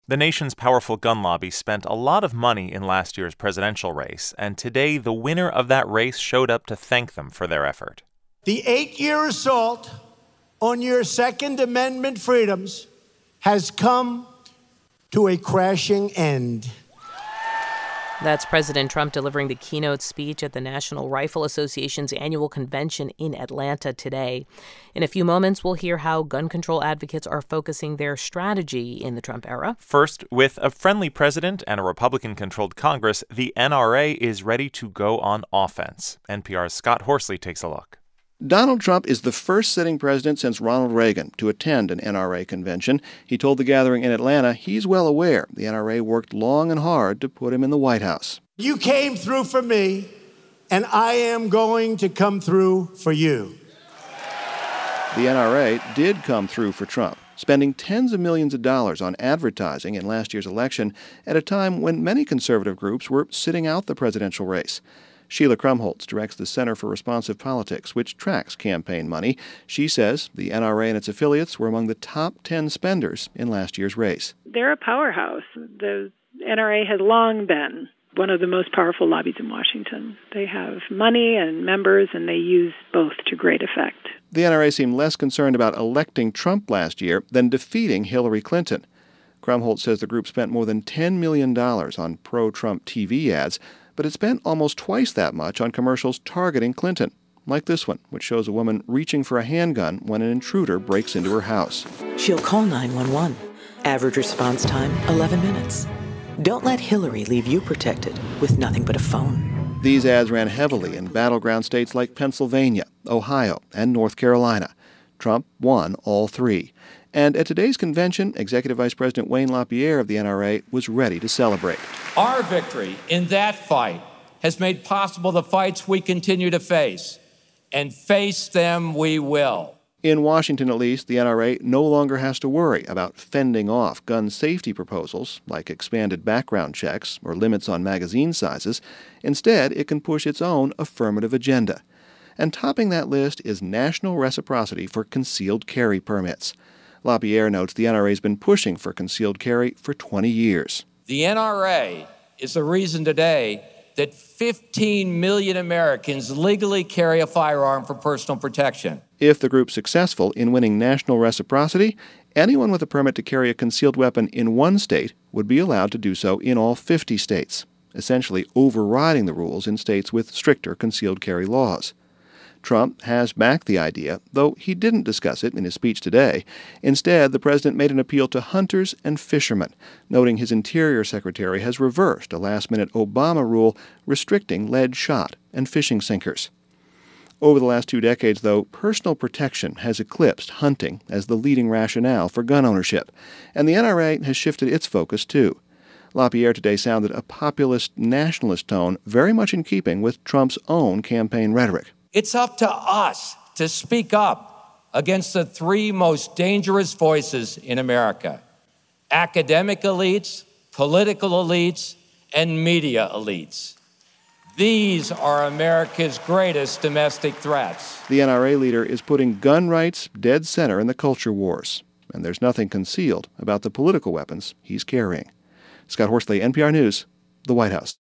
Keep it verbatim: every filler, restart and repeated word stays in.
The nation's powerful gun lobby spent a lot of money in last year's presidential race, and today the winner of that race showed up to thank them for their effort. The eight-year assault on your Second Amendment freedoms has come to a crashing end. That's President Trump delivering the keynote speech at the National Rifle Association's annual convention in Atlanta today. In a few moments, we'll hear how gun control advocates are focusing their strategy in the Trump era. First, with a friendly president and a Republican-controlled Congress, the N R A is ready to go on offense. N P R's Scott Horsley takes a look. Donald Trump is the first sitting president since Ronald Reagan to attend an N R A convention. He told the gathering in Atlanta he's well aware the N R A worked long and hard to put him in the White House. You came through for me, and I am going to come through for you. The N R A did come through for Trump, spending tens of millions of dollars on advertising in last year's election at a time when many conservative groups were sitting out the presidential race. Sheila Krumholtz directs the Center for Responsive Politics, which tracks campaign money. She says the N R A and its affiliates were among the top ten spenders in last year's race. They're a powerhouse. The N R A has long been one of the most powerful lobbies in Washington. They have money and members, and they use both to great effect. The N R A seemed less concerned about electing Trump last year than defeating Hillary Clinton. Krumholtz says the group spent more than ten million dollars on pro-Trump T V ads, but it spent almost twice that much on commercials targeting Clinton, like this one, which shows a woman reaching for a handgun when an intruder breaks into her house. She'll call nine one one. Average response time, eleven minutes. Don't let Hillary leave you protected with nothing but a phone. These ads ran heavily in battleground states like Pennsylvania, Ohio, and North Carolina. Trump won all three. And at today's convention, Executive Vice President Wayne LaPierre of the N R A was ready to celebrate. Our victory in that fight has made possible the fights we continue to face, and face them we will. In Washington, at least, the N R A no longer has to worry about fending off gun safety proposals like expanded background checks or limits on magazine sizes. Instead, it can push its own affirmative agenda. And topping that list is national reciprocity for concealed carry permits. LaPierre notes the N R A has been pushing for concealed carry for twenty years. The N R A is the reason today that fifteen million Americans legally carry a firearm for personal protection. If the group's successful in winning national reciprocity, anyone with a permit to carry a concealed weapon in one state would be allowed to do so in all fifty states, essentially overriding the rules in states with stricter concealed carry laws. Trump has backed the idea, though he didn't discuss it in his speech today. Instead, the president made an appeal to hunters and fishermen, noting his Interior Secretary has reversed a last-minute Obama rule restricting lead shot and fishing sinkers. Over the last two decades, though, personal protection has eclipsed hunting as the leading rationale for gun ownership, and the N R A has shifted its focus too. LaPierre today sounded a populist nationalist tone very much in keeping with Trump's own campaign rhetoric. It's up to us to speak up against the three most dangerous voices in America: academic elites, political elites, and media elites. These are America's greatest domestic threats. The N R A leader is putting gun rights dead center in the culture wars, and there's nothing concealed about the political weapons he's carrying. Scott Horsley, N P R News, the White House.